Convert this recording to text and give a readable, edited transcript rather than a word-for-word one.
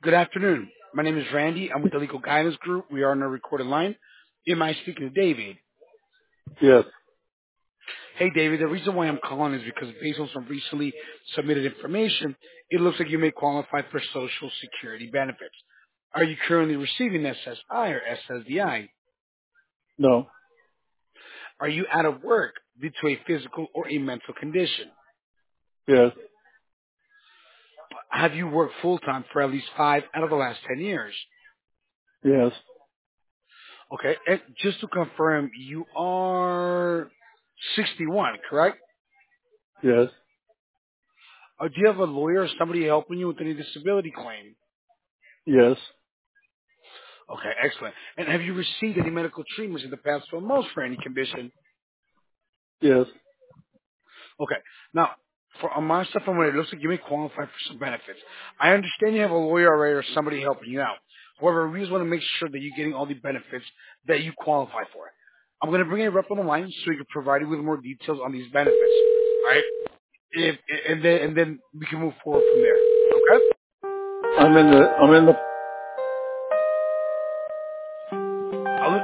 Good afternoon. My name is Randy. I'm with the Legal Guidance Group. We are on a recorded line. Am I speaking to David? Yes. Hey, David, the reason why I'm calling is because based on some recently submitted information, it looks like you may qualify for Social Security benefits. Are you currently receiving SSI or SSDI? No. Are you out of work due to a physical or a mental condition? Yes. Have you worked full-time for at least 5 out of the last 10 years? Yes. Okay, and just to confirm, you are 61, correct? Yes. Do you have a lawyer or somebody helping you with any disability claim? Yes. Okay, excellent. And have you received any medical treatments in the past 12 months for any condition? Yes. Okay. Now, on my stuff, from what it looks like, you may qualify for some benefits. I understand you have a lawyer already or somebody helping you out. However, we just want to make sure that you're getting all the benefits that you qualify for. I'm going to bring a rep on the line so we can provide you with more details on these benefits. All right? If, and then we can move forward from there. Okay? I'm in the I'll,